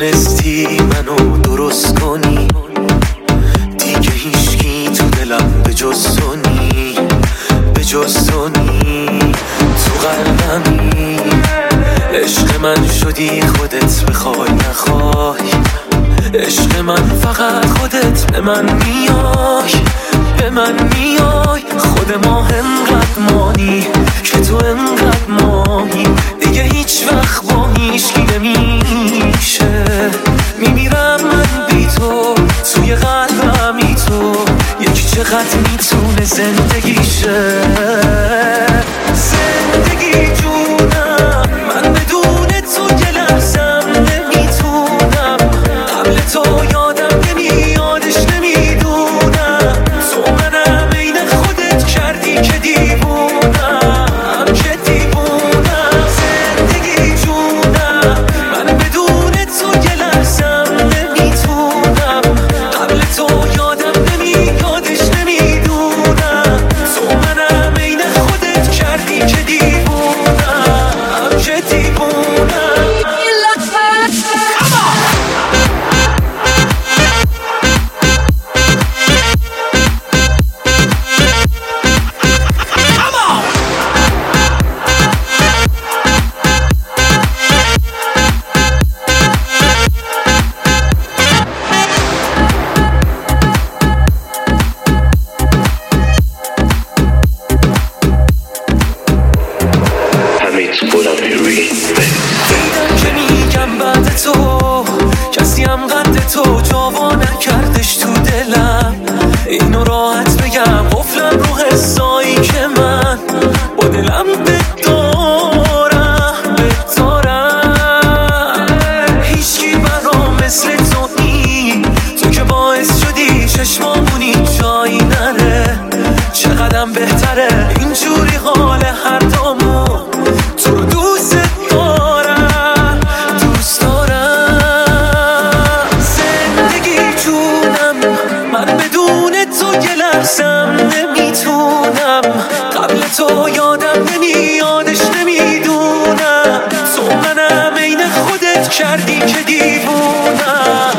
تونستی منو درست کنی، دیگه هیچکی تو دلم به جز تو نی، به جز تو نی. تو قلبمی عشق من شدی، خودت بخوای نخوای. عشق من فقط خودت به من میای، به من میای. خود ما انقدر مانی که تو انقدر مانی، دیگه هیچ وقت با هیچکی نمیشه. میمیرم من بی تو، توی قلبمی تو. یکی چقدر میتونه زندگیشه. زندگی جونم، من بدون تو یه لحظم نمیتونم. قبل تو یادم نمیادش نمیدونم. تو منم عین خودت کردی که دیوونم، که دیوونم. زندگی جونم، من بدون تو یه لحظم نمیتونم. قبل تو یادم نمیادش نمیدونم. تو منم عین خودت کردی که دیوونم، که دیوونم. دیدم که میگم بعد تو کسی هم قد تو جاوا نکردش تو دلم. اینو راحت بگم قفلم رو حسایی که من با دلم بدارم. هیچکی برام مثل تو نی، تو که باعث شدی چشمامونی جایی نره. چقدرم بهتره اینجوری حال هر دامون. تو رو دوست دارم، دوست دارم. زندگی جونم، من بدون تو یه لحظم نمیتونم. قبل تو یادم نمیادش نمیدونم. تو منم عین خودت کردی که دیوونم.